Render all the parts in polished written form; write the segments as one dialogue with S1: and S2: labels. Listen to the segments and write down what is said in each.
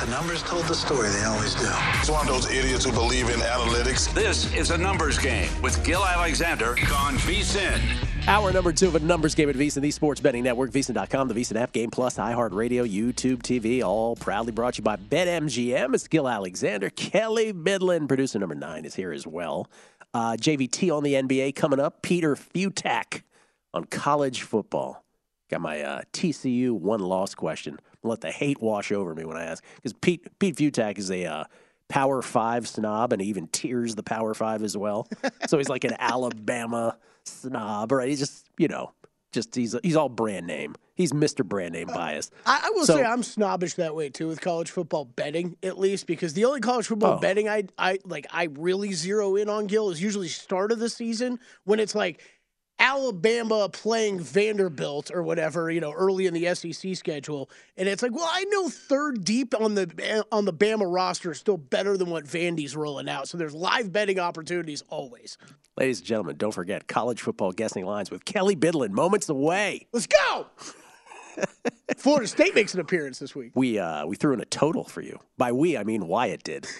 S1: numbers told the story. They always do.
S2: It's one of those idiots who believe in analytics.
S3: This is a numbers game with Gil Alexander on VSiN.
S4: Hour number 2 of a numbers game at VSiN, the Sports Betting Network, VSiN.com, the VSiN app, Game Plus, iHeartRadio, YouTube TV, all proudly brought to you by BetMGM. It's Gil Alexander. Kelly Bidlin, producer number 9, is here as well. JVT on the NBA coming up. Peter Futak on college football. Got my TCU one-loss question. I'll let the hate wash over me when I ask. Because Pete Futak is a Power 5 snob, and he even tiers the Power 5 as well. So he's like an Alabama snob, right? He's just, he's all brand name. He's Mr. Brand Name biased.
S5: I will say I'm snobbish that way, too, with college football betting, at least, because the only college football betting I really zero in on, Gil, is usually start of the season when it's like Alabama playing Vanderbilt or whatever, early in the SEC schedule. And it's like, well, I know third deep on the Bama roster is still better than what Vandy's rolling out. So there's live betting opportunities always.
S4: Ladies and gentlemen, don't forget college football guessing lines with Kelly Bidlin, moments away.
S5: Let's go! Florida State makes an appearance this week.
S4: We threw in a total for you. By we, I mean Wyatt did.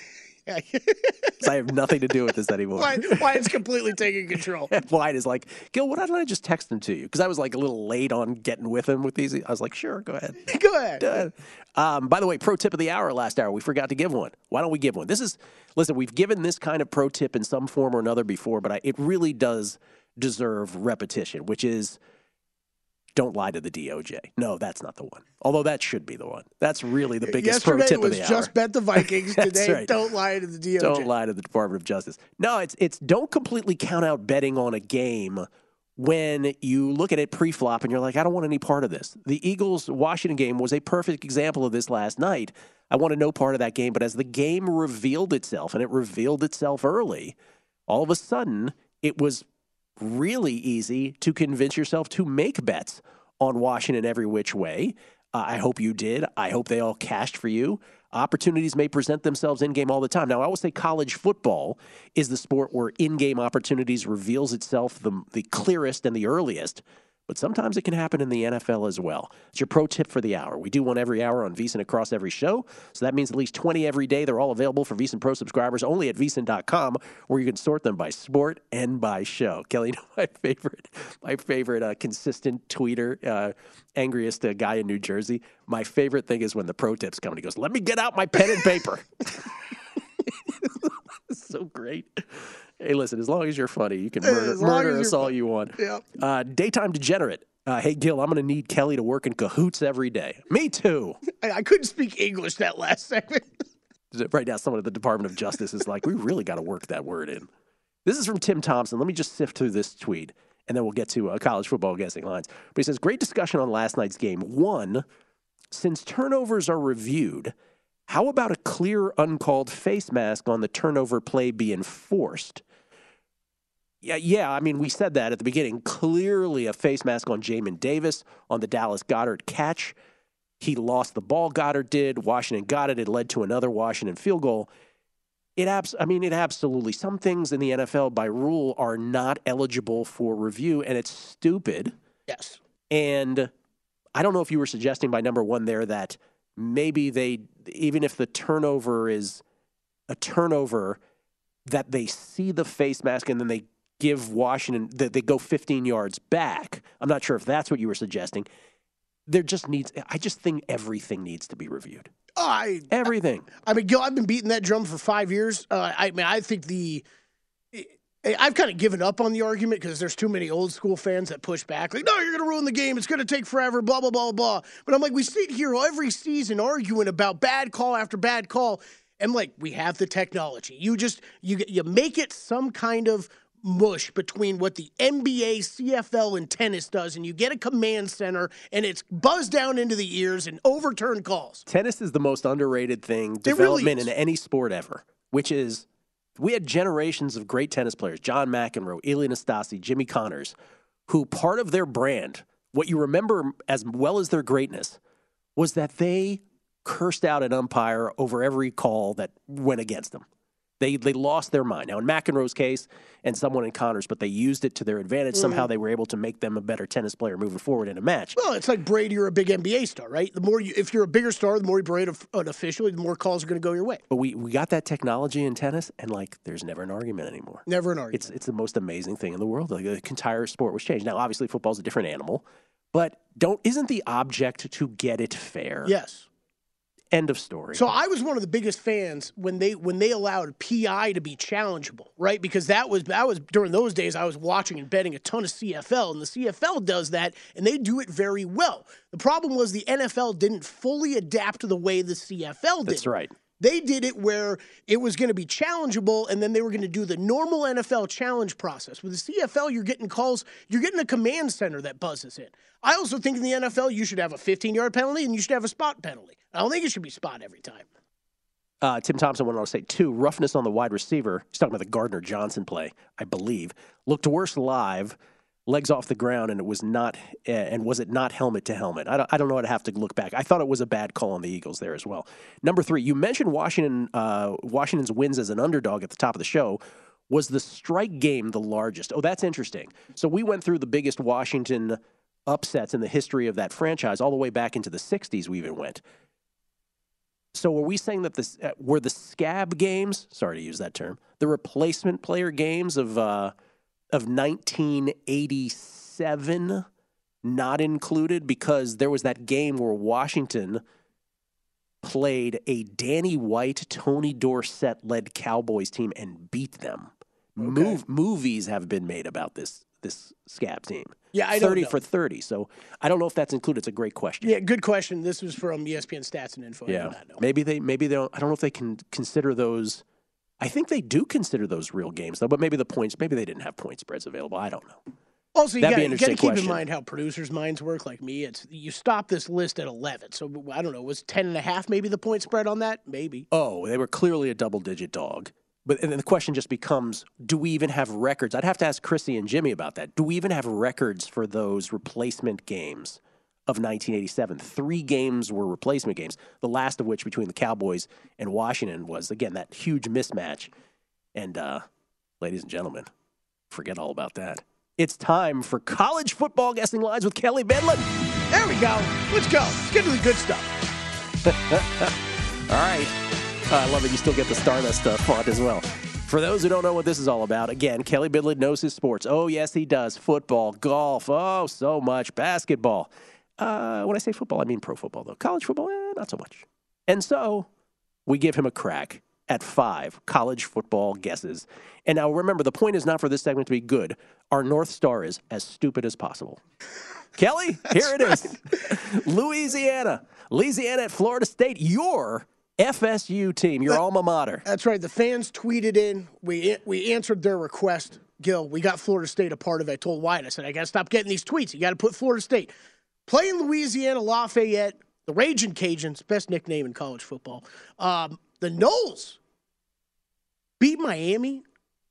S4: I have nothing to do with this anymore.
S5: Wyatt's completely taking control.
S4: Wyatt is like, Gil, why don't I just text them to you? Because I was like a little late on getting with him with these. I was like, sure, go ahead.
S5: Go ahead.
S4: By the way, pro tip of the hour last hour. We forgot to give one. Why don't we give one? Listen, we've given this kind of pro tip in some form or another before, but it really does deserve repetition, which is don't lie to the DOJ. No, that's not the one. Although that should be the one. That's really the biggest pro tip of the hour.
S5: Yesterday was just bet the Vikings. Today, right. Don't lie to the DOJ.
S4: Don't lie to the Department of Justice. No, it's don't completely count out betting on a game when you look at it pre-flop and you're like, I don't want any part of this. The Eagles-Washington game was a perfect example of this last night. I wanted no part of that game, but as the game revealed itself, and it revealed itself early, all of a sudden it was really easy to convince yourself to make bets on Washington every which way. I hope you did. I hope they all cashed for you. Opportunities may present themselves in-game all the time. Now, I will say college football is the sport where in-game opportunities reveals itself the clearest and the earliest. But sometimes it can happen in the NFL as well. It's your pro tip for the hour. We do one every hour on VSiN across every show. So that means at least 20 every day. They're all available for VSiN Pro subscribers only at VSiN.com, where you can sort them by sport and by show. Kelly, my favorite consistent tweeter, angriest guy in New Jersey. My favorite thing is when the pro tips come and he goes, let me get out my pen and paper. It's so great. Hey, listen, as long as you're funny, you can murder us all you want.
S5: Yep.
S4: Daytime degenerate. Hey, Gil, I'm going to need Kelly to work in cahoots every day. Me too.
S5: I couldn't speak English that last segment.
S4: Right now, someone at the Department of Justice is like, we really got to work that word in. This is from Tim Thompson. Let me just sift through this tweet, and then we'll get to college football guessing lines. But he says, great discussion on last night's game. One, since turnovers are reviewed, how about a clear, uncalled face mask on the turnover play be enforced? Yeah. I mean, we said that at the beginning. Clearly a face mask on Jamin Davis on the Dallas Goedert catch. He lost the ball, Goddard did. Washington got it. It led to another Washington field goal. It absolutely. Some things in the NFL by rule are not eligible for review, and it's stupid.
S5: Yes.
S4: And I don't know if you were suggesting by number one there that maybe even if the turnover is a turnover, that they see the face mask and then they give Washington, that they go 15 yards back. I'm not sure if that's what you were suggesting. I just think everything needs to be reviewed. Everything.
S5: I mean, Gil, I've been beating that drum for 5 years. I think I've kind of given up on the argument because there's too many old school fans that push back. Like, no, you're going to ruin the game. It's going to take forever, blah, blah, blah, blah. But I'm like, we sit here every season arguing about bad call after bad call. And like, we have the technology. You make it some kind of mush between what the NBA, CFL, and tennis does, and you get a command center, and it's buzzed down into the ears and overturned calls.
S4: Tennis is the most underrated development in any sport ever, which is we had generations of great tennis players, John McEnroe, Ilie Nastase, Jimmy Connors, who part of their brand, what you remember as well as their greatness, was that they cursed out an umpire over every call that went against them. They lost their mind. Now, in McEnroe's case and someone in Connor's, but they used it to their advantage. Somehow they were able to make them a better tennis player moving forward in a match.
S5: Well, it's like Brady or a big NBA star, right? If you're a bigger star, the more you berate an official, the more calls are going to go your way.
S4: But we got that technology in tennis, and, there's never an argument anymore.
S5: Never an argument.
S4: It's the most amazing thing in the world. The entire sport was changed. Now, obviously, football's a different animal, but isn't the object to get it fair?
S5: Yes.
S4: End of story.
S5: So I was one of the biggest fans when they allowed PI to be challengeable, right? Because that was during those days I was watching and betting a ton of CFL, and the CFL does that, and they do it very well. The problem was the NFL didn't fully adapt to the way the CFL did.
S4: That's right.
S5: They did it where it was going to be challengeable, and then they were going to do the normal NFL challenge process. With the CFL, you're getting calls, you're getting a command center that buzzes in. I also think in the NFL, you should have a 15-yard penalty, and you should have a spot penalty. I don't think it should be spot every time.
S4: Tim Thompson went on to say, 2, roughness on the wide receiver. He's talking about the Gardner-Johnson play, I believe. Looked worse live, legs off the ground, and was it not helmet to helmet? I don't know. I'd have to look back. I thought it was a bad call on the Eagles there as well. Number 3, you mentioned Washington's wins as an underdog at the top of the show. Was the strike game the largest? Oh, that's interesting. So we went through the biggest Washington upsets in the history of that franchise all the way back into the 60s we even went. So are we saying that were the scab games, sorry to use that term, the replacement player games of 1987 not included because there was that game where Washington played a Danny White, Tony Dorsett-led Cowboys team and beat them. Okay. Movies have been made about this scab team.
S5: Yeah, I don't
S4: 30
S5: know.
S4: for 30. So I don't know if that's included. It's a great question.
S5: Yeah, good question. This was from ESPN Stats and Info.
S4: Yeah,
S5: I do not know.
S4: maybe they don't. I don't know if they can consider those. I think they do consider those real games though. But maybe maybe they didn't have point spreads available. I don't know.
S5: Also, you got to keep
S4: question.
S5: in mind how producers' minds work. Like me, you stop this list at 11. So I don't know. Was 10.5 maybe the point spread on that? Maybe.
S4: Oh, they were clearly a double-digit dog. And then the question just becomes, do we even have records? I'd have to ask Chrissy and Jimmy about that. Do we even have records for those replacement games of 1987? 3 games were replacement games, the last of which between the Cowboys and Washington was, again, that huge mismatch. And, ladies and gentlemen, forget all about that. It's time for College Football Guessing Lines with Kelly Bedlin.
S5: There we go. Let's go. Let's get to the good stuff.
S4: All right. I love it. You still get the Stardust font as well. For those who don't know what this is all about, again, Kelly Bidlin knows his sports. Oh, yes, he does. Football, golf, oh, so much. Basketball. When I say football, I mean pro football, though. College football, not so much. And so we give him a crack at 5 college football guesses. And now remember, the point is not for this segment to be good. Our North Star is as stupid as possible. Kelly, here it is. Louisiana at Florida State. Your FSU team, your alma mater.
S5: That's right. The fans tweeted in. We answered their request. Gil, we got Florida State a part of it. I told Wyatt, I said, I got to stop getting these tweets. You got to put Florida State. Playing Louisiana, Lafayette, the Ragin' Cajuns, best nickname in college football. The Noles beat Miami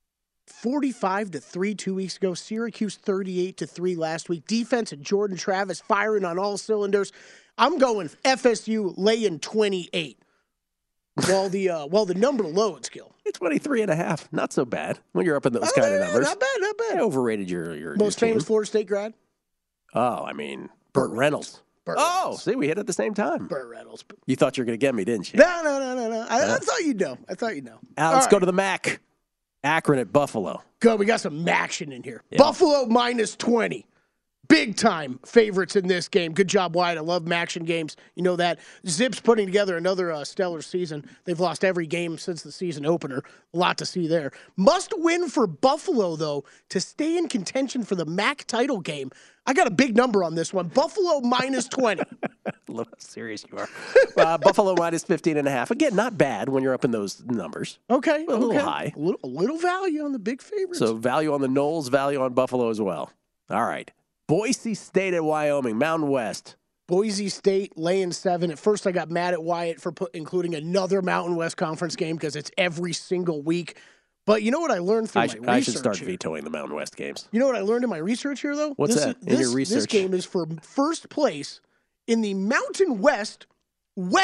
S5: 45-3 2 weeks ago. Syracuse 38-3 last week. Defense and Jordan Travis firing on all cylinders. I'm going FSU laying 28. While the number loads, Gil.
S4: 23.5. Not so bad when you're up in those kind of numbers.
S5: Not bad.
S4: I overrated your
S5: most famous Florida State grad?
S4: Oh, I mean, Burt Reynolds.
S5: Reynolds.
S4: See, we hit at the same time.
S5: Burt Reynolds.
S4: You thought you were going to get me, didn't you?
S5: No. I thought you'd know.
S4: Let's go to the MAC. Akron at Buffalo.
S5: Good. We got some action in here.
S4: Yeah.
S5: Buffalo minus 20. Big time favorites in this game. Good job, Wyatt. I love action games. You know that. Zips putting together another stellar season. They've lost every game since the season opener. A lot to see there. Must win for Buffalo, though, to stay in contention for the MAC title game. I got a big number on this one. Buffalo minus 20.
S4: Look how serious you are. Buffalo minus 15.5. Again, not bad when you're up in those numbers.
S5: Okay.
S4: A little high.
S5: A little value on the big favorites.
S4: So value on the Noles, value on Buffalo as well. All right. Boise State at Wyoming, Mountain West.
S5: Boise State laying 7. At first, I got mad at Wyatt for including another Mountain West Conference game because it's every single week. But you know what I learned through my research?
S4: I should start
S5: here?
S4: Vetoing the Mountain West games.
S5: You know what I learned in my research here, though?
S4: What's that? In your research?
S5: This game is for first place in the Mountain West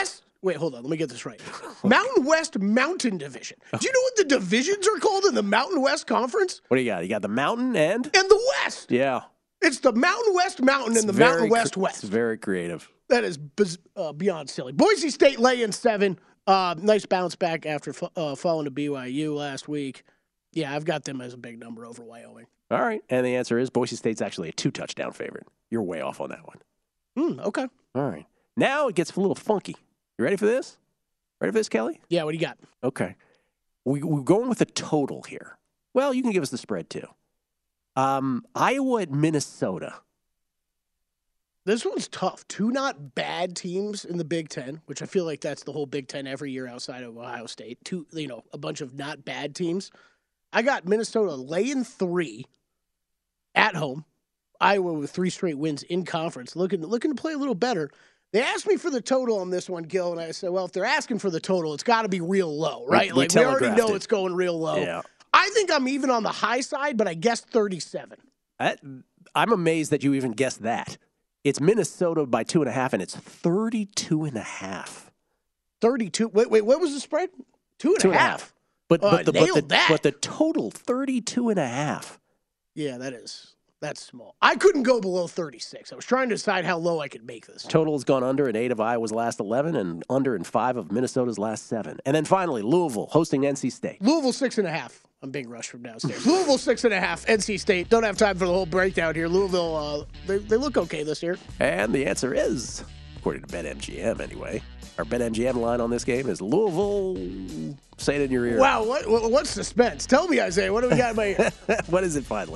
S5: Wait, hold on. Let me get this right. Mountain West Mountain Division. Do you know what the divisions are called in the Mountain West Conference?
S4: What do you got? You got the Mountain and
S5: the West.
S4: Yeah.
S5: It's the Mountain West Mountain and the Mountain West West.
S4: It's very creative.
S5: That is beyond silly. Boise State laying 7. Nice bounce back after falling to BYU last week. Yeah, I've got them as a big number over Wyoming.
S4: All right. And the answer is Boise State's actually a 2-touchdown favorite. You're way off on that one.
S5: Okay.
S4: All right. Now it gets a little funky. You ready for this? Ready for this, Kelly?
S5: Yeah, what do you got?
S4: Okay. We're going with a total here. Well, you can give us the spread, too. Iowa at Minnesota.
S5: This one's tough. 2 not bad teams in the Big Ten, which I feel like that's the whole Big Ten every year outside of Ohio State. 2, a bunch of not bad teams. I got Minnesota laying 3 at home. Iowa with 3 straight wins in conference, looking to play a little better. They asked me for the total on this one, Gil, and I said, well, if they're asking for the total, it's got to be real low, right? We already know it's going real low.
S4: Yeah.
S5: I think I'm even on the high side, but I guessed 37.
S4: I'm amazed that you even guessed that. It's Minnesota by 2.5, and it's 32.5.
S5: 32. Wait, what was the spread? 2.5.
S4: But
S5: that.
S4: But the total 32.5.
S5: Yeah, that's small. I couldn't go below 36. I was trying to decide how low I could make this.
S4: Total has gone under in 8 of Iowa's last 11 and under in 5 of Minnesota's last 7. And then finally, Louisville hosting NC State.
S5: Louisville 6.5. I'm being rushed from downstairs. Louisville 6.5. NC State. Don't have time for the whole breakdown here. Louisville, they look okay this year.
S4: And the answer is, according to BetMGM anyway, our BetMGM line on this game is Louisville. Say it in your ear.
S5: Wow, what suspense? Tell me, Isaiah. What do we got in my ear?
S4: What is it finally?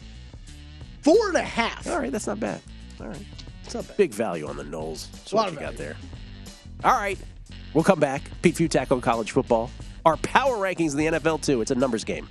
S5: 4.5.
S4: All right, that's not bad. All right.
S5: It's not bad.
S4: Big value on the Knowles. That's
S5: A lot
S4: what
S5: of
S4: you got
S5: value.
S4: there. All right. We'll come back. Pete Futak on college football. Our power rankings in the NFL, too. It's a numbers game.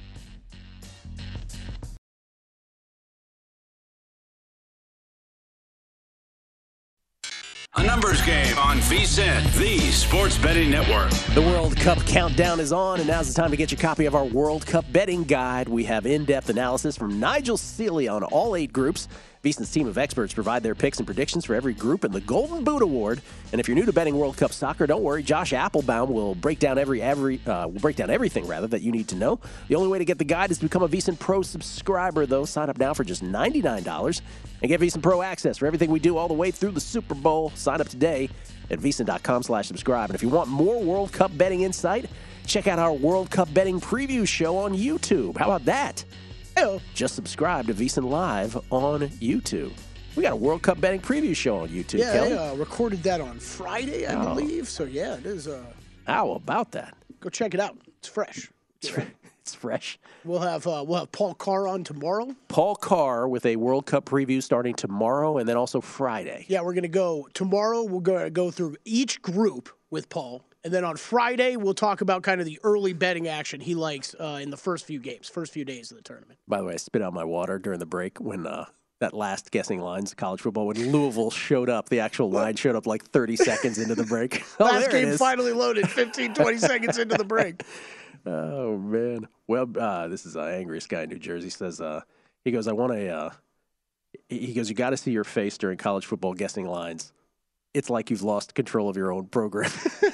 S3: A numbers game on VSiN, the sports betting network.
S4: The World Cup countdown is on, and now's the time to get your copy of our World Cup betting guide. We have in-depth analysis from Nigel Seeley on all 8 groups. VSiN's team of experts provide their picks and predictions for every group and the Golden Boot Award. And if you're new to betting World Cup soccer, don't worry. Josh Applebaum will break down everything that you need to know. The only way to get the guide is to become a VSiN Pro subscriber, though. Sign up now for just $99 and get VSiN Pro access for everything we do all the way through the Super Bowl. Sign up today at VSiN.com/subscribe. And if you want more World Cup betting insight, check out our World Cup betting preview show on YouTube. How about that? Just subscribe to VSiN Live on YouTube. We got a World Cup betting preview show on YouTube,
S5: Yeah,
S4: Kelly.
S5: I recorded that on Friday, I believe. So, yeah, it is.
S4: How about that?
S5: Go check it out. It's fresh.
S4: It's fresh.
S5: We'll have Paul Carr on tomorrow.
S4: Paul Carr with a World Cup preview starting tomorrow and then also Friday.
S5: Yeah, we're going to go tomorrow. We're going to go through each group with Paul. And then on Friday, we'll talk about kind of the early betting action he likes in the first few days of the tournament.
S4: By the way, I spit out my water during the break when that last guessing lines, college football, when Louisville showed up. The actual line showed up like 30 seconds into the break.
S5: Last game finally loaded 15, 20 seconds into the break.
S4: Oh, man. Well, this is Angriest Guy in New Jersey. Says, he goes, he goes, you got to see your face during college football guessing lines. It's like you've lost control of your own program.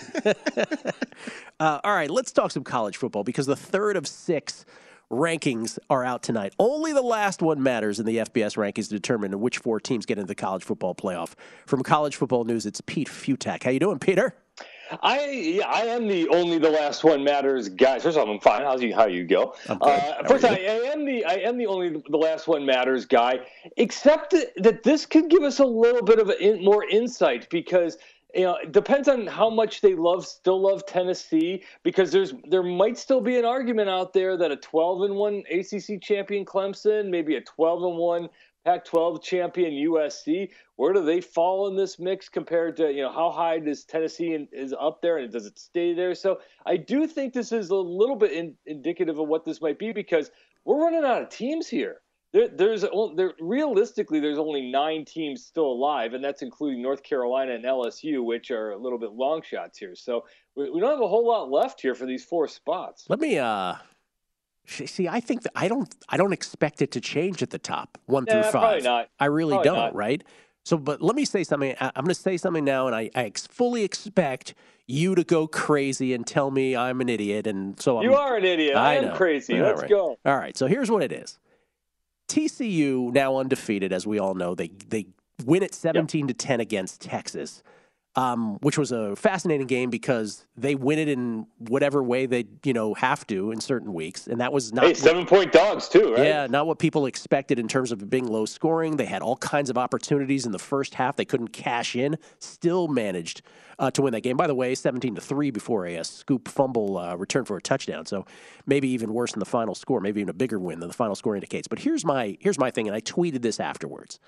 S4: All right, let's talk some college football because the third of 6 rankings are out tonight. Only the last one matters in the FBS rankings to determine which 4 teams get into the college football playoff. From College Football News, it's Pete Futak. How you doing, Peter?
S6: I am the last one matters guy. First of all, I'm fine. How you go? First, I am the last one matters guy. Except that this could give us a little bit of more insight because it depends on how much they still love Tennessee. Because there might still be an argument out there that a 12-1 ACC champion Clemson, maybe a 12-1 Pac-12 champion USC, where do they fall in this mix compared to, how high does Tennessee is up there and does it stay there? So I do think this is a little bit indicative of what this might be because we're running out of teams here. Realistically, there's only 9 teams still alive, and that's including North Carolina and LSU, which are a little bit long shots here. So we don't have a whole lot left here for these 4 spots.
S4: Let me see, I think that I don't expect it to change at the top 1 through 5.
S6: Probably not.
S4: I really
S6: Probably
S4: don't,
S6: not.
S4: right? So, but let me say something. I'm going to say something now, and I fully expect you to go crazy and tell me I'm an idiot. And so
S6: you are an idiot. I am crazy. Let's go.
S4: All right. So here's what it is. TCU now undefeated, as we all know. They win it 17-10 against Texas, which was a fascinating game because they win it in whatever way they have to in certain weeks, and that was not
S6: 7-point dogs too, right?
S4: Yeah, not what people expected in terms of it being low scoring. They had all kinds of opportunities in the first half. They couldn't cash in. Still managed to win that game. By the way, 17-3 before a scoop fumble return for a touchdown. So maybe even worse than the final score. Maybe even a bigger win than the final score indicates. But here's my thing, and I tweeted this afterwards.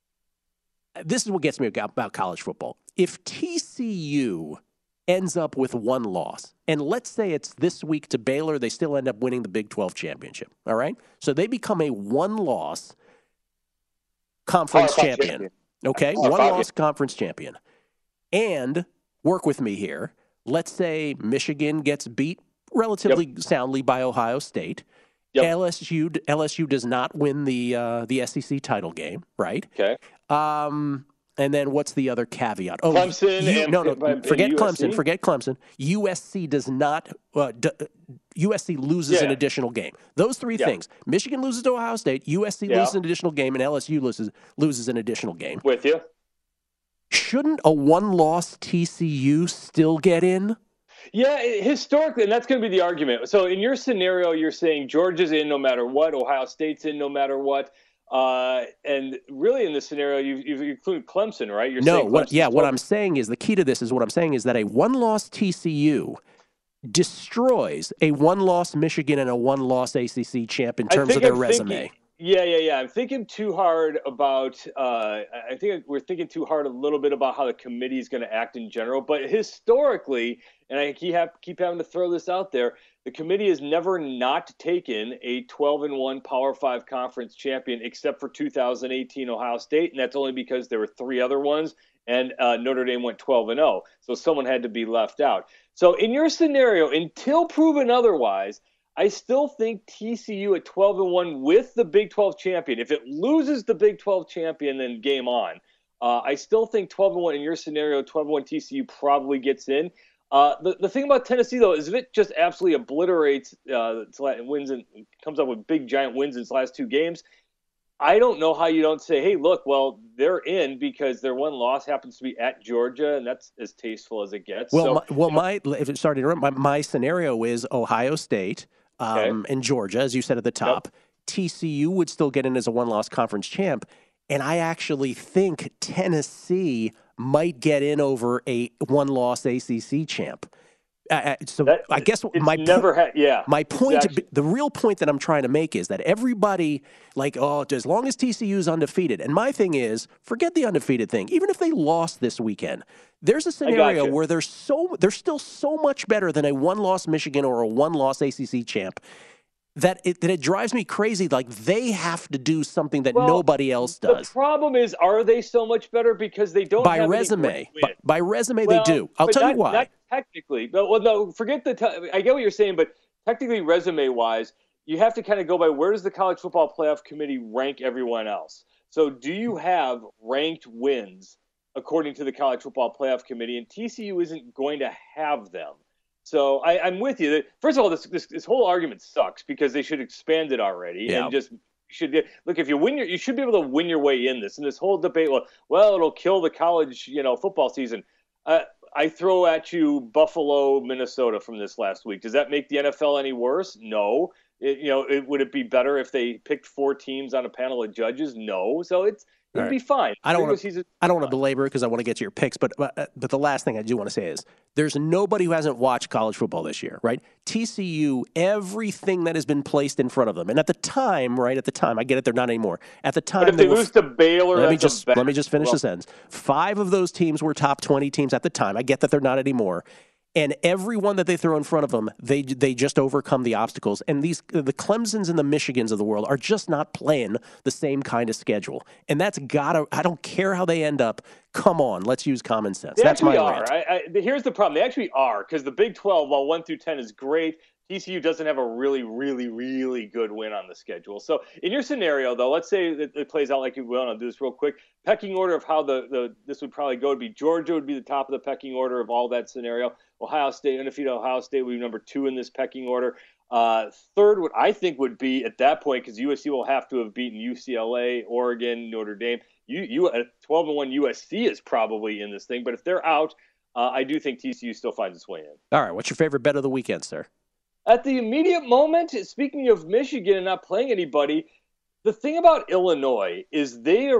S4: This is what gets me about college football. If TCU ends up with one loss, and let's say it's this week to Baylor, they still end up winning the Big 12 championship, all right? So they become a one-loss conference champion, okay? One-loss conference champion. And work with me here. Let's say Michigan gets beat relatively soundly by Ohio State. LSU does not win the SEC title game, right?
S6: Okay.
S4: And then what's the other caveat? Oh,
S6: Clemson.
S4: Forget Clemson. Forget Clemson. USC does not. USC loses an additional game. Those three things: Michigan loses to Ohio State, USC loses an additional game, and LSU loses an additional game.
S6: With you.
S4: Shouldn't a one-loss TCU still get in?
S6: Yeah, historically, and that's going to be the argument. So in your scenario, you're saying Georgia's in no matter what, Ohio State's in no matter what. And really in this scenario, you've included Clemson, right?
S4: What I'm saying is the key to this is that a one-loss TCU destroys a one-loss Michigan and a one-loss ACC champ in terms of their resume.
S6: I'm thinking too hard about. I think we're thinking too hard a little bit about how the committee is going to act in general. But historically, and I keep having to throw this out there, the committee has never not taken a 12-1 Power 5 conference champion, except for 2018 Ohio State, and that's only because there were three other ones, and Notre Dame went 12-0. So someone had to be left out. So in your scenario, until proven otherwise, I still think TCU at 12-1 with the Big 12 champion. If it loses the Big 12 champion, then game on. I still think 12-1 in your scenario, 12-1 TCU probably gets in. The thing about Tennessee, though, is if it just absolutely obliterates wins and comes up with big, giant wins in its last two games, I don't know how you don't say, hey, look, well, they're in because their one loss happens to be at Georgia, and that's as tasteful as it gets.
S4: My scenario is Ohio State and Georgia, as you said at the top. Yep. TCU would still get in as a one-loss conference champ, and I actually think Tennessee might get in over a one-loss ACC champ. I guess my point, the real point that I'm trying to make is that everybody as long as TCU is undefeated, and my thing is, forget the undefeated thing. Even if they lost this weekend, there's a scenario where they're still so much better than a one-loss Michigan or a one-loss ACC champ that it drives me crazy. Like, they have to do something that nobody else does.
S6: The problem is, are they so much better because they don't have
S4: resume? By resume, they do. I'll tell you why.
S6: Not technically. Forget I get what you're saying, but technically, resume-wise, you have to kind of go by where does the College Football Playoff Committee rank everyone else? So do you have ranked wins according to the College Football Playoff Committee? And TCU isn't going to have them. So I'm with you. First of all, this whole argument sucks because they should expand it already and just should get. Look, if you win you should be able to win your way in this. And this whole debate, well, it'll kill the college, football season. I throw at you Buffalo, Minnesota from this last week. Does that make the NFL any worse? No. Would it be better if they picked four teams on a panel of judges? No. So it'd be fine.
S4: I don't want to belabor it because I want to get to your picks, but the last thing I do want to say is there's nobody who hasn't watched college football this year, right? TCU, everything that has been placed in front of them, and at the time, I get it, they're not anymore. At the time,
S6: but if they lose to Baylor,
S4: let me just finish the sentence. 5 of those teams were top 20 teams at the time. I get that they're not anymore. And every one that they throw in front of them, they just overcome the obstacles. And the Clemsons and the Michigans of the world are just not playing the same kind of schedule. And I don't care how they end up. Come on, let's use common sense. That's my rant.
S6: Here's the problem. They actually are, because the Big 12, while 1 through 10 is great, TCU doesn't have a really, really, really good win on the schedule. So in your scenario, though, let's say that it plays out like you will, and I'll do this real quick. Pecking order of how this would probably go would be Georgia would be the top of the pecking order of all that scenario. Ohio State, undefeated Ohio State would be number 2 in this pecking order. Third, what I think would be at that point, because USC will have to have beaten UCLA, Oregon, Notre Dame. 12-1 USC is probably in this thing, but if they're out, I do think TCU still finds its way in.
S4: All right, what's your favorite bet of the weekend, sir?
S6: At the immediate moment, speaking of Michigan and not playing anybody, the thing about Illinois is they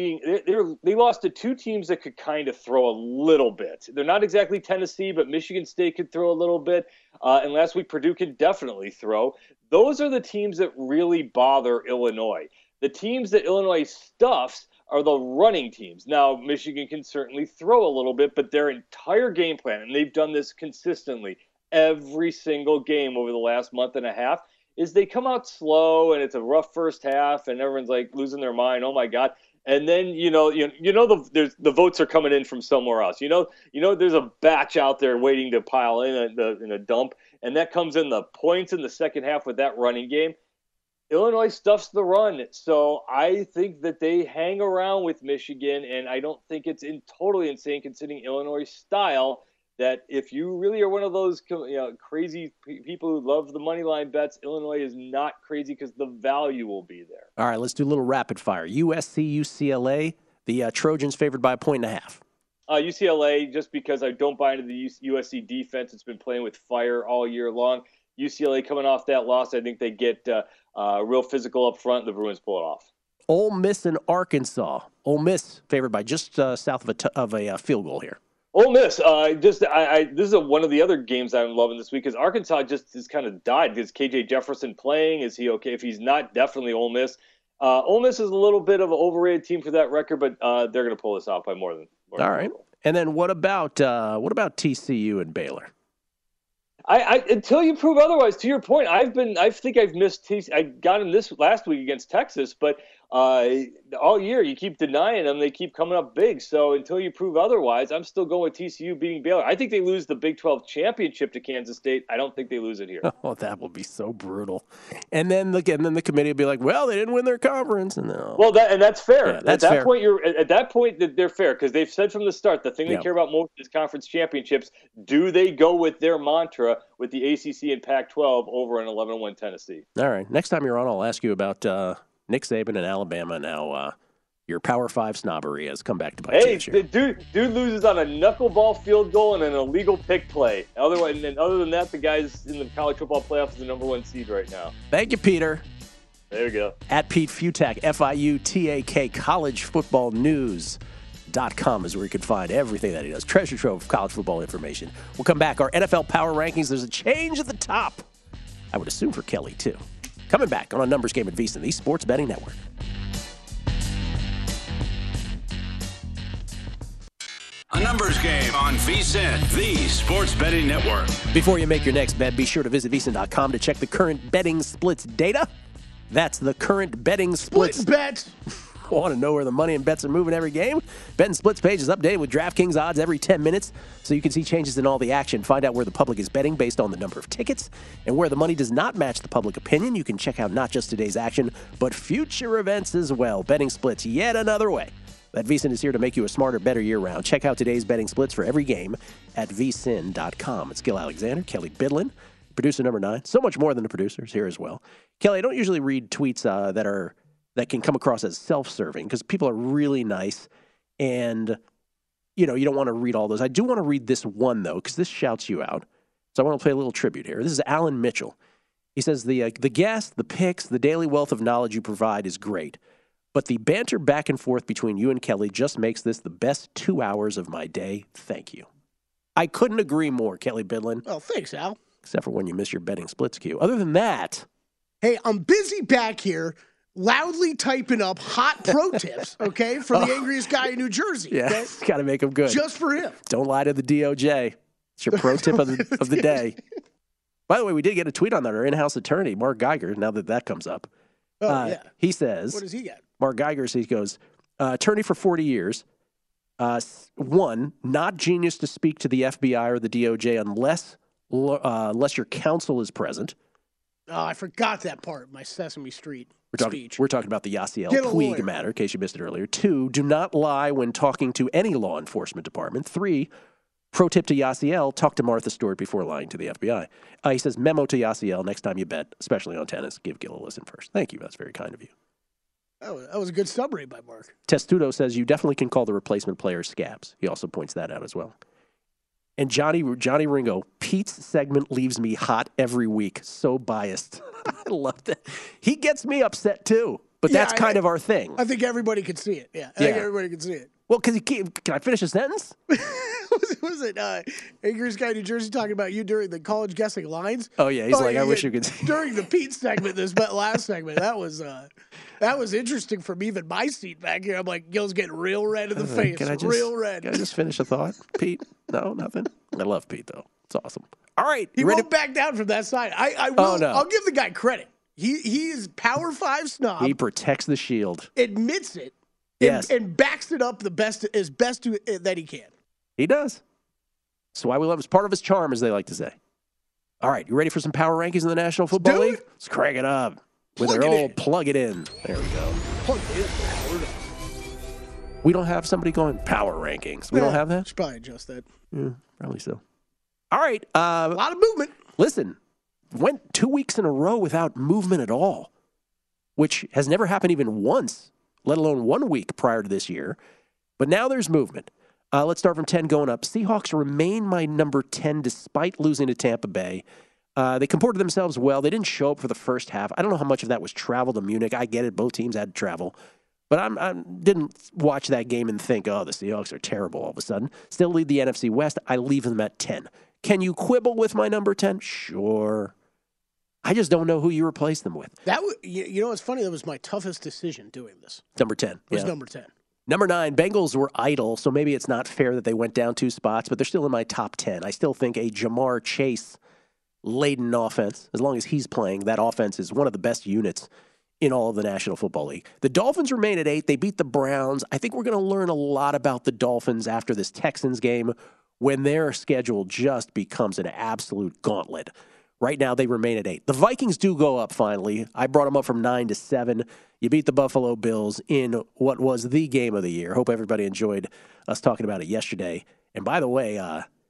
S6: lost to 2 teams that could kind of throw a little bit. They're not exactly Tennessee, but Michigan State could throw a little bit. And last week, Purdue could definitely throw. Those are the teams that really bother Illinois. The teams that Illinois stuffs are the running teams. Now, Michigan can certainly throw a little bit, but their entire game plan, and they've done this consistently every single game over the last month and a half, is they come out slow and it's a rough first half and everyone's like losing their mind. Oh my God. And then, the votes are coming in from somewhere else. There's a batch out there waiting to pile in a dump. And that comes in the points in the second half with that running game. Illinois stuffs the run. So I think that they hang around with Michigan. And I don't think it's totally insane considering Illinois' style, that if you really are one of those crazy people who love the money line bets, Illinois is not crazy because the value will be there.
S4: All right, let's do a little rapid fire. USC, UCLA, the Trojans favored by 1.5.
S6: UCLA, just because I don't buy into the USC defense. It's been playing with fire all year long. UCLA coming off that loss, I think they get real physical up front, and the Bruins pull it off.
S4: Ole Miss and Arkansas. Ole Miss favored by just south of a field goal here.
S6: Ole Miss, this is one of the other games I'm loving this week because Arkansas just has kind of died. Is KJ Jefferson playing? Is he okay? If he's not, definitely Ole Miss. Ole Miss is a little bit of an overrated team for that record, but they're going to pull this off by more than. All
S4: right. And then what about TCU and Baylor?
S6: I until you prove otherwise. To your point, I think I've missed TCU. I got him this last week against Texas, but all year you keep denying them. They keep coming up big. So until you prove otherwise, I'm still going with TCU beating Baylor. I think they lose the Big 12 championship to Kansas State. I don't think they lose it here.
S4: Oh, that will be so brutal. And then the committee will be like, well, they didn't win their conference. And
S6: that's fair.
S4: Yeah, that's
S6: at that
S4: fair.
S6: point they're fair because they've said from the start the thing they care about most is conference championships. Do they go with their mantra with the ACC and Pac-12 over an 11-1 Tennessee?
S4: All right. Next time you're on, I'll ask you about Nick Saban and Alabama. Now, your Power 5 snobbery has come back to bite you this year.
S6: Dude loses on a knuckleball field goal and an illegal pick play. Other than that, the guys in the college football playoff is the number 1 seed right now.
S4: Thank you, Peter.
S6: There you go.
S4: At Pete Futak, FIUTAK, collegefootballnews.com is where you can find everything that he does. Treasure trove of college football information. We'll come back. Our NFL Power Rankings, there's a change at the top. I would assume for Kelly, too. Coming back on a numbers game at VSiN, the Sports Betting Network.
S3: A numbers game on VSiN, the Sports Betting Network.
S4: Before you make your next bet, be sure to visit VSiN.com to check the current betting splits data. That's the current betting splits.
S5: Split bet.
S4: Want to know where the money and bets are moving every game? Bet and Splits page is updated with DraftKings odds every 10 minutes, so you can see changes in all the action. Find out where the public is betting based on the number of tickets, and where the money does not match the public opinion. You can check out not just today's action, but future events as well. Betting Splits, yet another way that VSiN is here to make you a smarter, better year-round. Check out today's betting splits for every game at vsin.com. It's Gil Alexander, Kelly Bidlin, producer number 9. So much more than the producers here as well. Kelly, I don't usually read tweets that can come across as self-serving because people are really nice and, you don't want to read all those. I do want to read this one, though, because this shouts you out. So I want to play a little tribute here. This is Alan Mitchell. He says, the guests, the picks, the daily wealth of knowledge you provide is great, but the banter back and forth between you and Kelly just makes this the best 2 hours of my day. Thank you. I couldn't agree more, Kelly Bidlin.
S5: Oh, thanks, Al.
S4: Except for when you miss your betting splits cue. Other than that.
S5: Hey, I'm busy back here loudly typing up hot pro tips, okay, for the angriest guy in New Jersey.
S4: Yeah,
S5: okay?
S4: Got to make them good.
S5: Just for him.
S4: Don't lie to the DOJ. It's your pro tip of the day. By the way, we did get a tweet on that. Our in-house attorney, Mark Geiger, now that comes up.
S5: Oh, yeah.
S4: He says.
S5: What does he get?
S4: Mark Geiger, he goes, attorney for 40 years. 1, not genius to speak to the FBI or the DOJ unless unless your counsel is present.
S5: Oh, I forgot that part. My Sesame Street speech.
S4: We're talking about the Yasiel
S5: Get a
S4: Puig
S5: lawyer.
S4: matter, in case you missed it earlier. 2, do not lie when talking to any law enforcement department. 3, pro tip to Yasiel, talk to Martha Stewart before lying to the FBI. He says, memo to Yasiel, next time you bet, especially on tennis, give Gil a listen first. Thank you. That's very kind of you.
S5: That was a good summary by Mark.
S4: Testudo says, you definitely can call the replacement players scabs. He also points that out as well. And Johnny Ringo, Pete's segment leaves me hot every week. So biased. I love that. He gets me upset too, but that's kind of our thing.
S5: I think everybody could see it. Yeah, I think everybody could see it.
S4: Well, because can I finish a sentence?
S5: Was it Akers Guy, New Jersey, talking about you during the college guessing lines?
S4: Oh yeah, he's like, I wish you could see.
S5: During the Pete segment, this last segment, that was interesting from even my seat back here. I'm like, Gil's getting real red in the face, real red.
S4: Can I just finish a thought, Pete? No, nothing. I love Pete though. It's awesome. All right,
S5: he won't back down from that side. I will.
S4: Oh, no.
S5: I'll give the guy credit. He is Power 5 snob.
S4: He protects the shield.
S5: Admits it.
S4: Yes.
S5: And backs it up as best that he can.
S4: He does. That's why we love him. It's part of his charm, as they like to say. All right, you ready for some power rankings in the National Football League? Let's crank it up. Plug it in. There we go.
S5: Plug it in. Howard.
S4: We don't have somebody going power rankings. We don't have that?
S5: Should probably adjust that.
S4: Yeah, probably so. All right.
S5: A lot of movement.
S4: Listen, went 2 weeks in a row without movement at all, which has never happened even once, let alone 1 week prior to this year. But now there's movement. Let's start from 10 going up. Seahawks remain my number 10 despite losing to Tampa Bay. They comported themselves well. They didn't show up for the first half. I don't know how much of that was travel to Munich. I get it. Both teams had to travel. But I didn't watch that game and think, oh, the Seahawks are terrible all of a sudden. Still lead the NFC West. I leave them at 10. Can you quibble with my number 10? Sure. I just don't know who you replace them with.
S5: You know, it's funny. That was my toughest decision doing this.
S4: Number 10.
S5: Was number 10.
S4: Number 9, Bengals were idle, so maybe it's not fair that they went down 2 spots, but they're still in my top 10. I still think a Jamar Chase-laden offense, as long as he's playing, that offense is one of the best units in all of the National Football League. The Dolphins remain at 8. They beat the Browns. I think we're going to learn a lot about the Dolphins after this Texans game when their schedule just becomes an absolute gauntlet. Right now, they remain at 8. The Vikings do go up finally. I brought them up from 9 to 7. You beat the Buffalo Bills in what was the game of the year. Hope everybody enjoyed us talking about it yesterday. And by the way,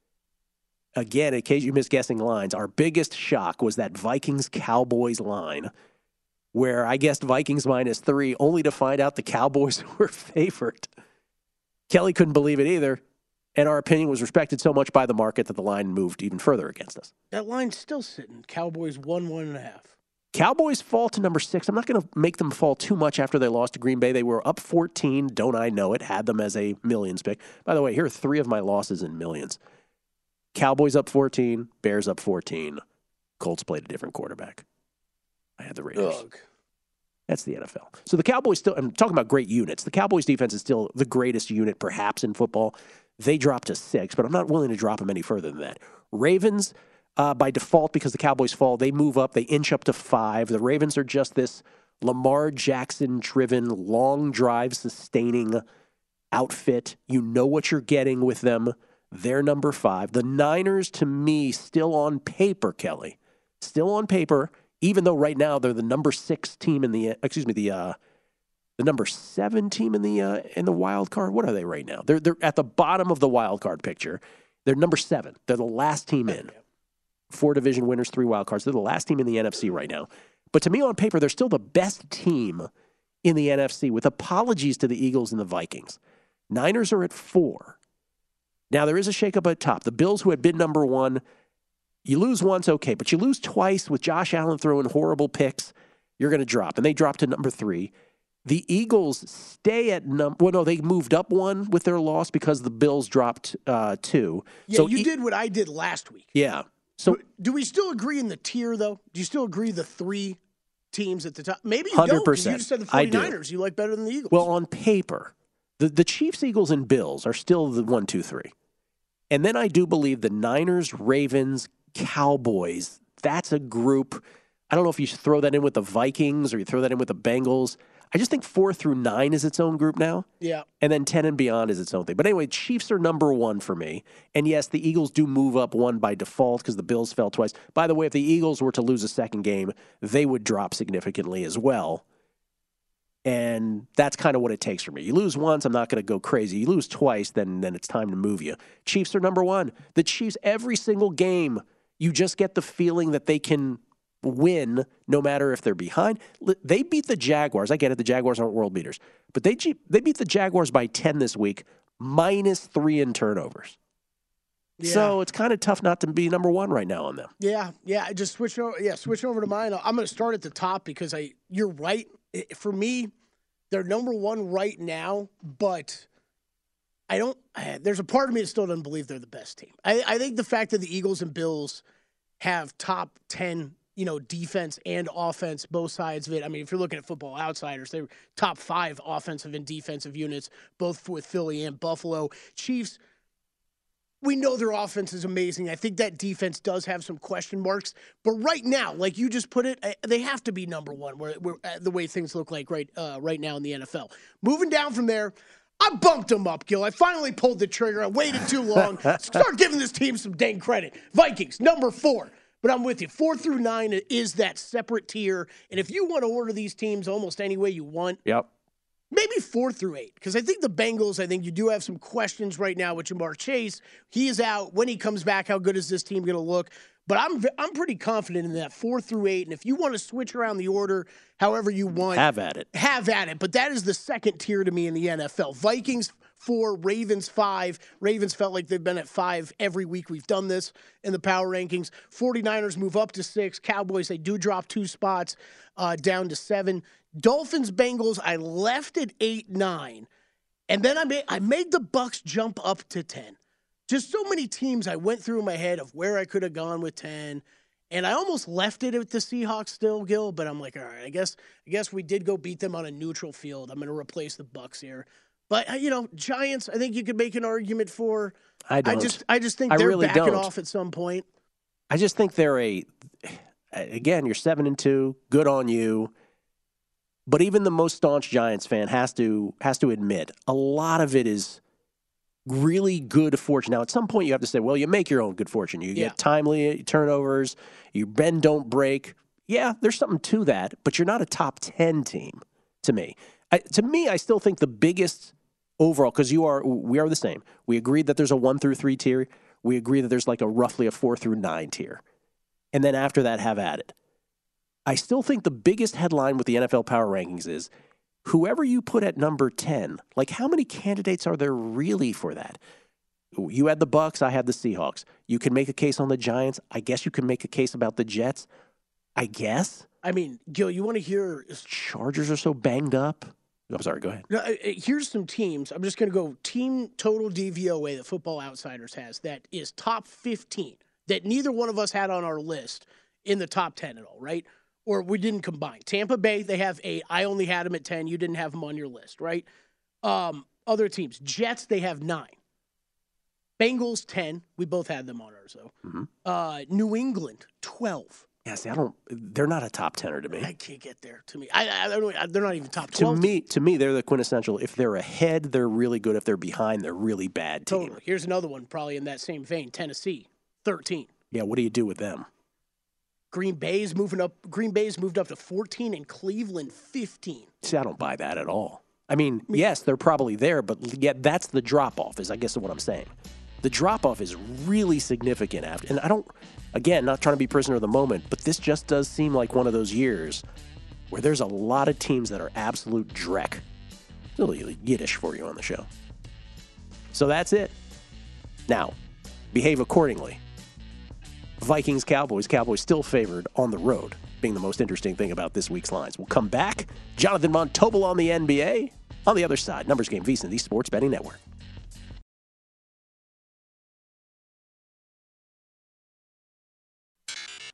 S4: again, in case you missed guessing lines, our biggest shock was that Vikings-Cowboys line, where I guessed Vikings -3, only to find out the Cowboys were favored. Kelly couldn't believe it either. And our opinion was respected so much by the market that the line moved even further against us.
S5: That line's still sitting. Cowboys 1.5.
S4: Cowboys fall to number 6. I'm not going to make them fall too much after they lost to Green Bay. They were up 14. Don't I know it? Had them as a millions pick. By the way, here are 3 of my losses in millions. Cowboys up 14. Bears up 14. Colts played a different quarterback. I had the Raiders.
S5: Ugh.
S4: That's the NFL. So the Cowboys still, I'm talking about great units. The Cowboys defense is still the greatest unit perhaps in football. They dropped to 6, but I'm not willing to drop them any further than that. Ravens, by default, because the Cowboys fall, they move up. They inch up to 5. The Ravens are just this Lamar Jackson-driven, long drive sustaining outfit. You know what you're getting with them. They're number 5. The Niners, to me, still on paper, Kelly. Still on paper, even though right now they're the number 6 team in the number 7 team in the wild card. What are they right now? They're at the bottom of the wild card picture. They're number 7. They're the last team in. 4 division winners, 3 wild cards. They're the last team in the NFC right now. But to me, on paper, they're still the best team in the NFC, with apologies to the Eagles and the Vikings. Niners are at 4. Now, there is a shakeup at top. The Bills, who had been number 1, you lose once, okay, but you lose twice with Josh Allen throwing horrible picks, you're going to drop. And they drop to number 3. The Eagles stay at they moved up 1 with their loss because the Bills dropped 2.
S5: Yeah, so you did what I did last week.
S4: Yeah. So
S5: do we still agree in the tier, though? Do you still agree the 3 teams at the top? Maybe you
S4: 100%.
S5: don't, because you just said the 49ers you like better than the Eagles.
S4: Well, on paper, the Chiefs, Eagles, and Bills are still the 1, 2, 3. And then I do believe the Niners, Ravens, Cowboys, that's a group. I don't know if you throw that in with the Vikings or you throw that in with the Bengals. I just think 4 through 9 is its own group now.
S5: Yeah.
S4: And then 10 and beyond is its own thing. But anyway, Chiefs are number 1 for me. And yes, the Eagles do move up 1 by default because the Bills fell twice. By the way, if the Eagles were to lose a second game, they would drop significantly as well. And that's kind of what it takes for me. You lose once, I'm not going to go crazy. You lose twice, then it's time to move you. Chiefs are number 1. The Chiefs, every single game, you just get the feeling that they can win no matter if they're behind. They beat the Jaguars. I get it. The Jaguars aren't world beaters. But they beat the Jaguars by 10 this week, -3 in turnovers. Yeah. So it's kind of tough not to be number 1 right now on them.
S5: Yeah. Just switch over to mine. I'm going to start at the top because you're right. For me, they're number 1 right now, but there's a part of me that still doesn't believe they're the best team. I think the fact that the Eagles and Bills have top 10 defense and offense, both sides of it. I mean, if you're looking at Football Outsiders, they're top 5 offensive and defensive units, both with Philly and Buffalo. Chiefs, we know their offense is amazing. I think that defense does have some question marks. But right now, like you just put it, they have to be number 1 where the way things look like right now in the NFL. Moving down from there, I bumped them up, Gil. I finally pulled the trigger. I waited too long. Start giving this team some dang credit. Vikings, number 4. But I'm with you. 4 through 9 is that separate tier. And if you want to order these teams almost any way you want, maybe 4 through 8. Because I think the Bengals, you do have some questions right now with Jamar Chase. He is out. When he comes back, how good is this team going to look? But I'm pretty confident in that 4 through 8. And if you want to switch around the order however you want.
S4: Have at it.
S5: But that is the second tier to me in the NFL. Vikings 4, Ravens 5. Ravens felt like they've been at 5 every week we've done this in the power rankings. 49ers move up to 6. Cowboys, they do drop 2 spots down to 7. Dolphins, Bengals, I left at 8, 9. And then I made the Bucs jump up to 10. Just so many teams I went through in my head of where I could have gone with 10. And I almost left it at the Seahawks still, Gil, but I'm like, all right, I guess we did go beat them on a neutral field. I'm going to replace the Bucs here. But, Giants, I think you could make an argument for. I don't. I just think they're really backing off at some point.
S4: I just think they're again, you're 7-2, good on you. But even the most staunch Giants fan has to admit, a lot of it is really good fortune. Now, at some point, you have to say, well, you make your own good fortune. You get timely turnovers. You bend, don't break. Yeah, there's something to that, but you're not a top 10 team to me. I still think the biggest overall, because we are the same. We agreed that there's a 1 through 3 tier. We agree that there's like roughly a 4 through 9 tier. And then after that, have at it. I still think the biggest headline with the NFL Power Rankings is whoever you put at number 10, like how many candidates are there really for that? You had the Bucs, I had the Seahawks. You can make a case on the Giants. I guess you can make a case about the Jets. I guess.
S5: I mean, Gil, you want to hear...
S4: Chargers are so banged up. I'm sorry, go ahead.
S5: No, here's some teams. I'm just going to go team total DVOA that Football Outsiders has that is top 15 that neither one of us had on our list in the top 10 at all, right? Or we didn't combine. Tampa Bay, they have 8. I only had them at 10. You didn't have them on your list, right? Other teams. Jets, they have 9. Bengals, 10. We both had them on ours, though. Mm-hmm. New England, 12.
S4: Yeah, see, they're not a top 10er to me.
S5: I can't get there. To me, they're not even top 12.
S4: To me, they're the quintessential. If they're ahead, they're really good. If they're behind, they're really bad team.
S5: Totally. Here's another one, probably in that same vein. Tennessee, 13.
S4: Yeah, what do you do with them?
S5: Green Bay's moved up to 14, and Cleveland 15.
S4: See, I don't buy that at all. I mean, yes, they're probably there, but yet that's the drop-off, is I guess what I'm saying. The drop-off is really significant after, and I don't, again, not trying to be prisoner of the moment, but this just does seem like one of those years where there's a lot of teams that are absolute dreck. A little Yiddish for you on the show. So that's it. Now, behave accordingly. Vikings, Cowboys still favored on the road, being the most interesting thing about this week's lines. We'll come back. Jonathan Montobel on the NBA. On the other side, Numbers Game VSiN, the Sports Betting Network.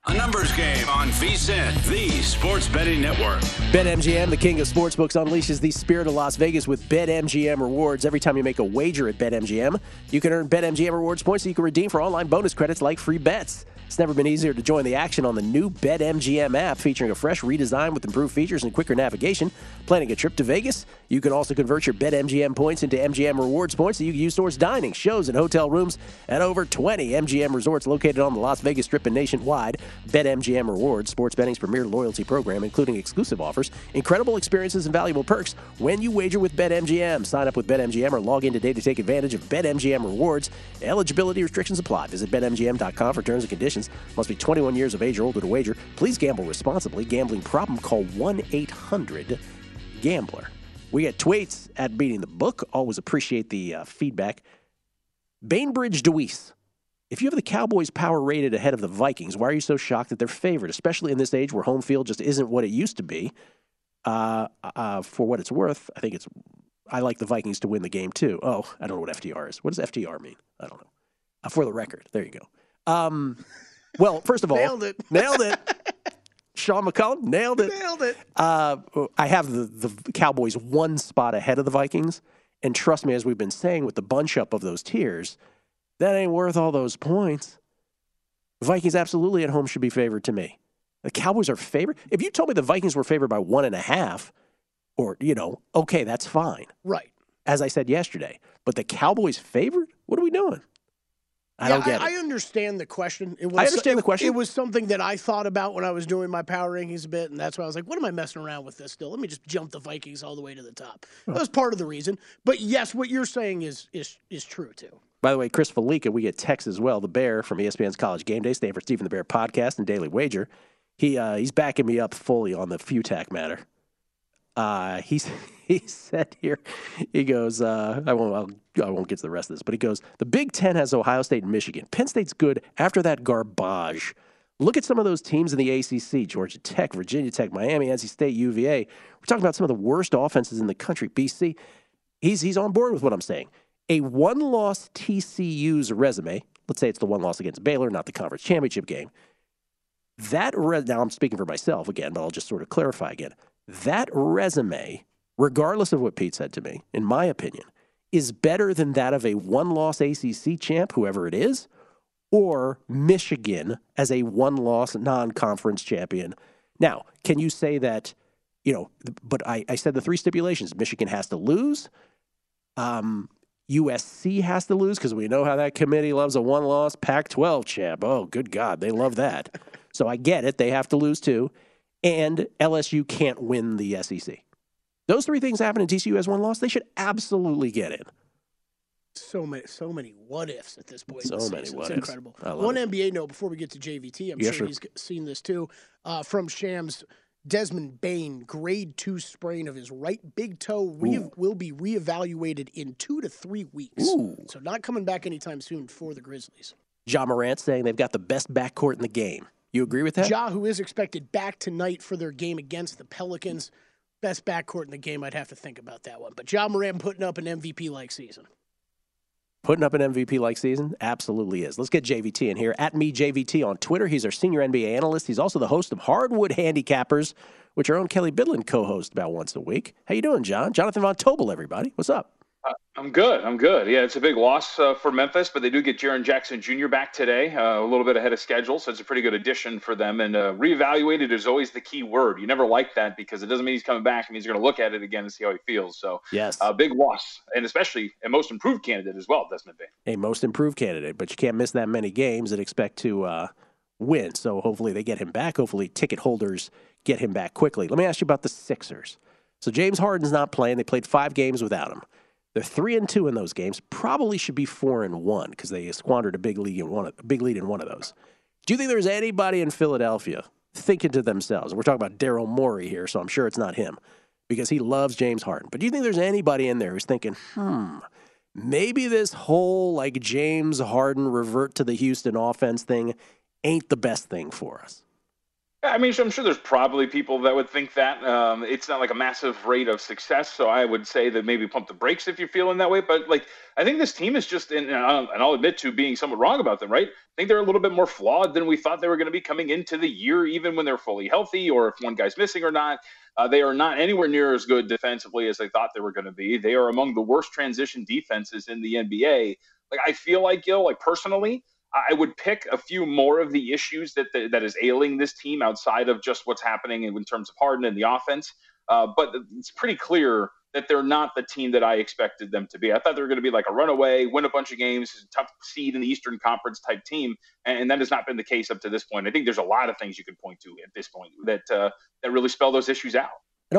S3: A numbers game on VSiN, the Sports Betting Network.
S4: BetMGM, the king of sportsbooks, unleashes the spirit of Las Vegas with BetMGM rewards. Every time you make a wager at BetMGM, you can earn BetMGM rewards points that you can redeem for online bonus credits like free bets. It's never been easier to join the action on the new BetMGM app, featuring a fresh redesign with improved features and quicker navigation. Planning a trip to Vegas? You can also convert your BetMGM points into MGM rewards points that you can use towards dining, shows, and hotel rooms at over 20 MGM resorts located on the Las Vegas Strip and nationwide. BetMGM Rewards, sports betting's premier loyalty program, including exclusive offers, incredible experiences, and valuable perks when you wager with BetMGM. Sign up with BetMGM or log in today to take advantage of BetMGM Rewards. Eligibility restrictions apply. Visit BetMGM.com for terms and conditions. Must be 21 years of age or older to wager. Please gamble responsibly. Gambling problem? Call 1-800-GAMBLER. We get tweets at Beating the Book. Always appreciate the feedback. Bainbridge DeWeese. If you have the Cowboys power rated ahead of the Vikings, why are you so shocked that they're favored, especially in this age where home field just isn't what it used to be? For what it's worth, I like the Vikings to win the game too. Oh, I don't know what FTR is. What does FTR mean? I don't know. For the record, there you go. Well, first of all,
S5: Nailed it.
S4: Sean McCollum, nailed it. I have the Cowboys one spot ahead of the Vikings, and trust me, as we've been saying with the bunch up of those tiers, that ain't worth all those points. The Vikings absolutely at home should be favored to me. The Cowboys are favored. If you told me the Vikings were favored by 1.5, or, okay, that's fine.
S5: Right.
S4: As I said yesterday. But the Cowboys favored? What are we doing? I don't get it.
S5: I understand the question.
S4: I understand the question.
S5: It was something that I thought about when I was doing my power rankings a bit, and that's why I was like, what am I messing around with this still? Let me just jump the Vikings all the way to the top. That was part of the reason. But, yes, what you're saying is true, too.
S4: By the way, Chris Felica, we get texts as well. The Bear from ESPN's College Game Day, Stanford Stephen the Bear podcast and Daily Wager. He's backing me up fully on the FUTAC matter. He said here, he goes, I won't get to the rest of this, but he goes, the Big Ten has Ohio State and Michigan. Penn State's good after that garbage. Look at some of those teams in the ACC, Georgia Tech, Virginia Tech, Miami, NC State, UVA. We're talking about some of the worst offenses in the country. BC, he's on board with what I'm saying. A one-loss TCU's resume, let's say it's the one loss against Baylor, not the conference championship game. Now I'm speaking for myself again, but I'll just sort of clarify again. That resume, regardless of what Pete said to me, in my opinion, is better than that of a one-loss ACC champ, whoever it is, or Michigan as a one-loss non-conference champion. Now, can you say that, but I said the three stipulations. Michigan has to lose. USC has to lose because we know how that committee loves a one-loss Pac-12 champ. Oh, good God, they love that. So I get it. They have to lose too. And LSU can't win the SEC. Those three things happen and TCU has one loss. They should absolutely get in.
S5: So many what ifs at this point.
S4: So many
S5: season.
S4: what
S5: It's
S4: ifs.
S5: incredible.
S4: One
S5: NBA note before we get to JVT. I'm sure he's seen this too. From Shams, Desmond Bain, grade 2 sprain of his right big toe will be reevaluated in 2 to 3 weeks.
S4: Ooh.
S5: So not coming back anytime soon for the Grizzlies.
S4: Ja Morant saying they've got the best backcourt in the game. You agree with that?
S5: Ja, who is expected back tonight for their game against the Pelicans. Best backcourt in the game, I'd have to think about that one. But Ja Morant putting up an MVP-like season.
S4: Putting up an MVP-like season? Absolutely is. Let's get JVT in here. At me, JVT on Twitter. He's our senior NBA analyst. He's also the host of Hardwood Handicappers, which our own Kelly Bidlin co-hosts about once a week. How you doing, John? Jonathan Von Tobel, everybody. What's up?
S7: I'm good. Yeah, it's a big loss for Memphis, but they do get Jaren Jackson Jr. back today, a little bit ahead of schedule, so it's a pretty good addition for them. And reevaluated is always the key word. You never like that because it doesn't mean he's coming back. It means you're going to look at it again and see how he feels. So,
S4: yes,
S7: big loss, and especially a most improved candidate as well, Desmond Bain.
S4: A most improved candidate, but you can't miss that many games and expect to win. So hopefully they get him back. Hopefully ticket holders get him back quickly. Let me ask you about the Sixers. So James Harden's not playing. They played 5 games without him. They're 3-2 in those games. Probably should be 4-1 because they squandered a big lead in one of those. Do you think there's anybody in Philadelphia thinking to themselves? And we're talking about Daryl Morey here, so I'm sure it's not him because he loves James Harden. But do you think there's anybody in there who's thinking, maybe this whole James Harden revert to the Houston offense thing ain't the best thing for us?
S7: I mean, I'm sure there's probably people that would think that. It's not like a massive rate of success, so I would say that maybe pump the brakes if you're feeling that way. But like, I think this team is just, and I'll admit to being somewhat wrong about them, right? I think they're a little bit more flawed than we thought they were going to be coming into the year, even when they're fully healthy, or if one guy's missing or not. They are not anywhere near as good defensively as they thought they were going to be. They are among the worst transition defenses in the NBA. Like, I feel like, Gil, like personally, I would pick a few more of the issues that is ailing this team outside of just what's happening in terms of Harden and the offense. But it's pretty clear that they're not the team that I expected them to be. I thought they were going to be like a runaway, win a bunch of games, tough seed in the Eastern Conference type team, and that has not been the case up to this point. I think there's a lot of things you can point to at this point that really spell those issues out.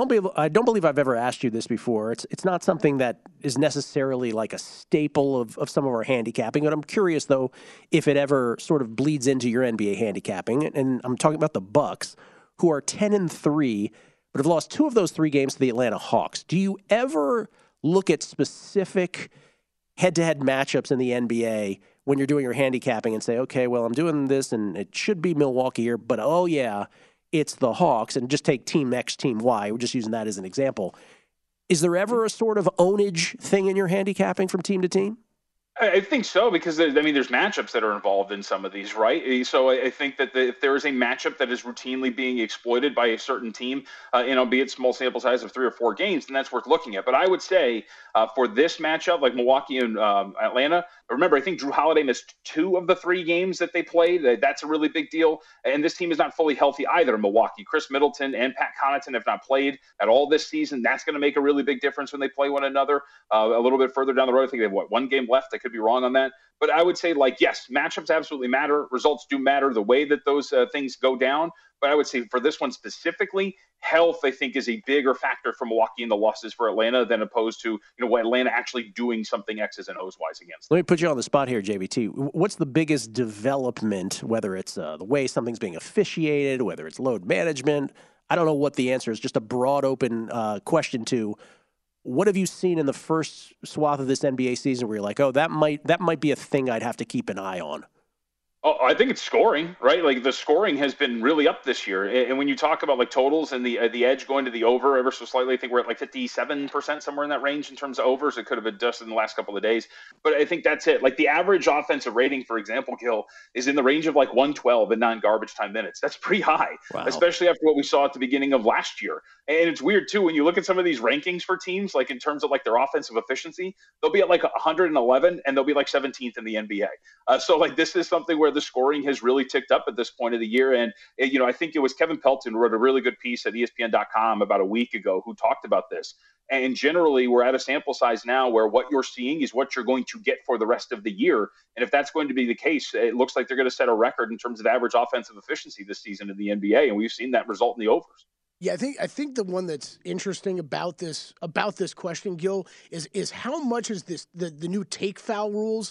S4: I don't believe I've ever asked you this before. It's not something that is necessarily like a staple of some of our handicapping, but I'm curious, though, if it ever sort of bleeds into your NBA handicapping. And I'm talking about the Bucks, who are 10-3, but have lost 2 of those 3 games to the Atlanta Hawks. Do you ever look at specific head-to-head matchups in the NBA when you're doing your handicapping and say, okay, well, I'm doing this, and it should be Milwaukee here, but oh, yeah, it's the Hawks, and just take Team X, Team Y. We're just using that as an example. Is there ever a sort of ownage thing in your handicapping from team to team?
S7: I think so, because there's matchups that are involved in some of these, right? So I think that if there is a matchup that is routinely being exploited by a certain team, be it small sample size of 3 or 4 games, then that's worth looking at. But I would say for this matchup, like Milwaukee and Atlanta, remember, I think Jrue Holiday missed 2 of the 3 games that they played. That's a really big deal. And this team is not fully healthy either. Milwaukee, Chris Middleton and Pat Connaughton have not played at all this season. That's going to make a really big difference when they play one another. A little bit further down the road, I think they have 1 game left. I could be wrong on that. But I would say, like, yes, matchups absolutely matter. Results do matter, the way that those things go down. But I would say for this one specifically, health, I think, is a bigger factor for Milwaukee in the losses for Atlanta than opposed to, Atlanta actually doing something X's and O's wise against them.
S4: Let me put you on the spot here, JVT. What's the biggest development, whether it's the way something's being officiated, whether it's load management? I don't know what the answer is, just a broad open question to what have you seen in the first swath of this NBA season where you're like, oh, that might be a thing I'd have to keep an eye on?
S7: Oh, I think it's scoring, right? Like the scoring has been really up this year. And when you talk about like totals and the edge going to the over ever so slightly, I think we're at like 57%, somewhere in that range in terms of overs. It could have adjusted in the last couple of days, but I think that's it. Like the average offensive rating, for example, Gil, is in the range of like 112 in non-garbage time minutes. That's pretty high, wow. Especially after what we saw at the beginning of last year. And it's weird too, when you look at some of these rankings for teams, like in terms of like their offensive efficiency, they'll be at like 111 and they'll be like 17th in the NBA. So like this is something where the scoring has really ticked up at this point of the year. And, I think it was Kevin Pelton who wrote a really good piece at ESPN.com about a week ago who talked about this. And generally, we're at a sample size now where what you're seeing is what you're going to get for the rest of the year. And if that's going to be the case, it looks like they're going to set a record in terms of average offensive efficiency this season in the NBA. And we've seen that result in the overs.
S5: Yeah, I think the one that's interesting about this question, Gil, is how much is this the new take foul rules,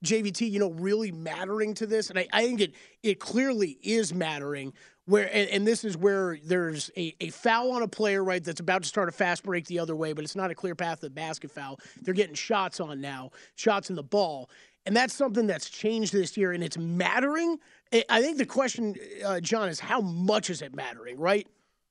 S5: JVT, really mattering to this? And I think it clearly is mattering. Where and this is where there's a foul on a player, right, that's about to start a fast break the other way, but it's not a clear path to the basket foul. They're getting shots on now, shots in the ball. And that's something that's changed this year, and it's mattering. I think the question, John, is how much is it mattering, right?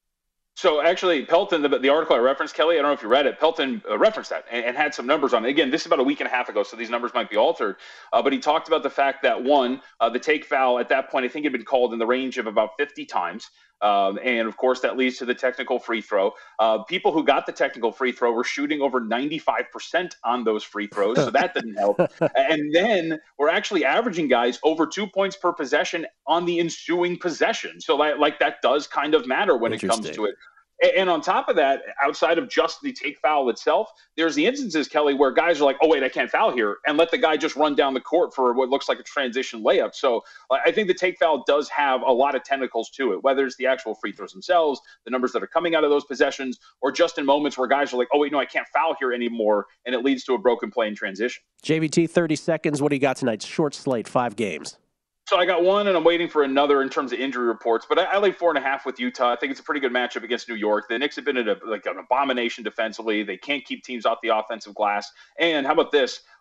S7: So actually, Pelton, the article I referenced, Kelly, I don't know if you read it, Pelton referenced that and had some numbers on it. Again, this is about a week and a half ago, so these numbers might be altered. But he talked about the fact that, one, the take foul at that point, I think it had been called in the range of about 50 times. And, of course, that leads to the technical free throw. People who got the technical free throw were shooting over 95% on those free throws, so that didn't help. And then we're actually averaging guys over 2 points per possession on the ensuing possession. So, like that does kind of matter when it comes to it. And on top of that, outside of just the take foul itself, there's the instances, Kelly, where guys are like, oh, wait, I can't foul here, and let the guy just run down the court for what looks like a transition layup. So I think the take foul does have a lot of tentacles to it, whether it's the actual free throws themselves, the numbers that are coming out of those possessions, or just in moments where guys are like, oh, wait, no, I can't foul here anymore, and it leads to a broken play in transition.
S4: JVT, 30 seconds. What do you got tonight? Short slate, 5 games.
S7: So I got one, and I'm waiting for another in terms of injury reports. But I laid 4.5 with Utah. I think it's a pretty good matchup against New York. The Knicks have been an abomination defensively. They can't keep teams off the offensive glass. And how about this?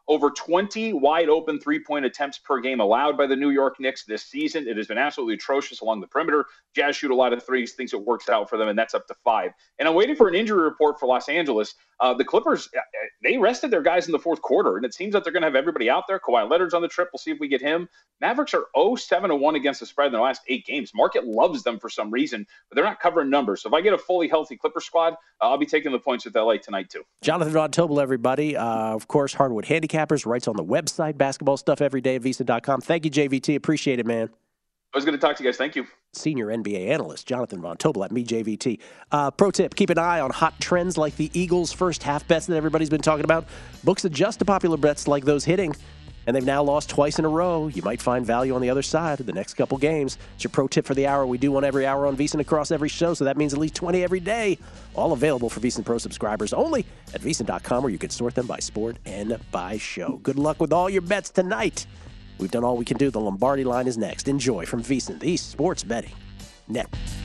S7: Over 20 wide-open three-point attempts per game allowed by the New York Knicks this season. It has been absolutely atrocious along the perimeter. Jazz shoot a lot of threes, thinks it works out for them, and that's up to 5. And I'm waiting for an injury report for Los Angeles. The Clippers, they rested their guys in the fourth quarter, and it seems that they're going to have everybody out there. Kawhi Leonard's on the trip. We'll see if we get him. Mavericks are 0-7-1 against the spread in their last 8 games. Market loves them for some reason, but they're not covering numbers. So if I get a fully healthy Clipper squad, I'll be taking the points with LA tonight too.
S4: Jonathan Von Tobel, everybody. Of course, Hardwood Handicappers writes on the website, basketball stuff every day at VSiN.com. Thank you, JVT. Appreciate it, man.
S7: I was going to talk to you guys. Thank you.
S4: Senior NBA analyst Jonathan Von Tobel at MeJVT. Pro tip, keep an eye on hot trends like the Eagles' first half bets that everybody's been talking about. Books adjust to popular bets like those hitting, and they've now lost twice in a row. You might find value on the other side of the next couple games. It's your pro tip for the hour. We do one every hour on VSiN across every show, so that means at least 20 every day. All available for VSiN Pro subscribers only at VSiN.com, where you can sort them by sport and by show. Good luck with all your bets tonight. We've done all we can do. The Lombardi line is next. Enjoy from VSiN, the Sports Betting Network.